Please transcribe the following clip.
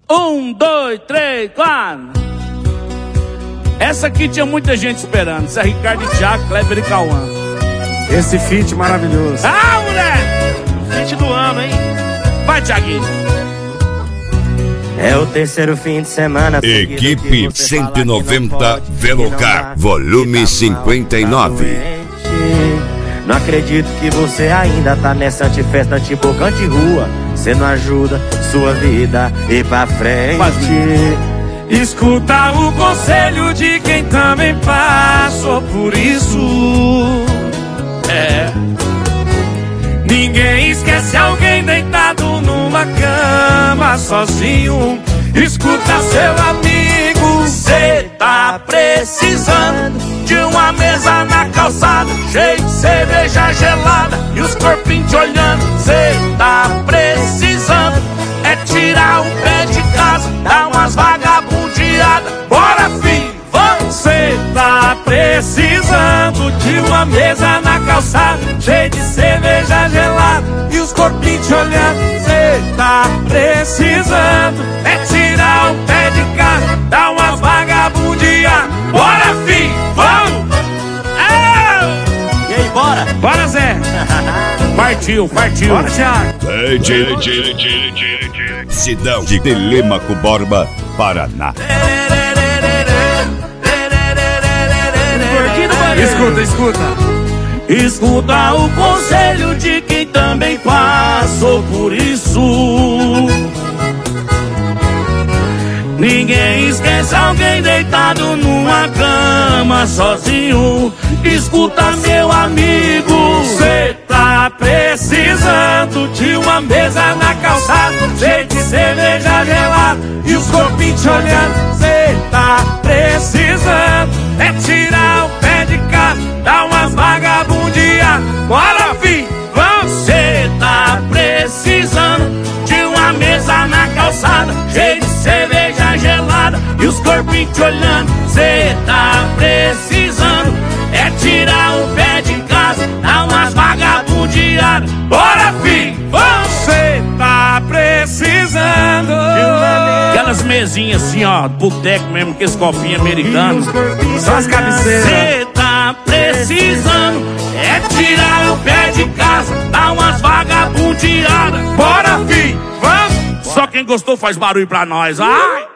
1, 2, 3, 4. Essa aqui tinha muita gente esperando. Isso é Ricardo e Thiago, Kleber e Cauã. Esse feat maravilhoso. Ah, moleque! Feat do ano, hein? Vai, Thiaguinho. É o terceiro fim de semana. Equipe 190 Velocar, volume 59. Não acredito que você ainda tá nessa antifesta, antiboca, anti-rua. Cê não ajuda sua vida ir pra frente. Escuta o conselho de quem também passou por isso. Ninguém esquece alguém deitado numa cama sozinho. Escuta seu amigo, cê tá precisando de uma mesa na calçada, cheia de cerveja gelada e os corpinhos te olhando. Cê tá precisando é tirar o pé de casa, dar umas vagabundeadas. Bora, filho, vamos! Cê tá precisando de uma mesa na calçada, cheia de cerveja gelada e os corpinhos te olhando. Cê tá precisando é tirar o pé de casa, dar umas vagabundeadas. Bora, filho, vamos! E aí, bora? Bora, Zé. Partiu. Bora, Thiago. Cidão de Telêmaco Borba, Paraná. Escuta. Escuta o conselho de quem também passou por isso. Ninguém esquece alguém deitado numa cama sozinho. Escuta, meu amigo, cê tá precisando de uma mesa na calçada, cheia de cerveja gelada e os corpinhos te olhando. Cê tá precisando é tirar o pé de casa, dar umas vagabundeadas. Bora, filho, vamos! Cê tá precisando de uma mesa na calçada, cheia de cerveja gelada e os corpinhos te olhando. Cê tá precisando é tirar o pé de casa, dar umas vagabundeadas. Bora, filho, vamos! Cê tá precisando Aquelas mesinhas assim, ó, boteco mesmo, aqueles copinhos americanos. só as cabeceiras. Cê tá precisando é tirar o pé de casa, dar umas vagabundeadas. Bora, filho, vamos! Só quem gostou faz barulho pra nós. Ai!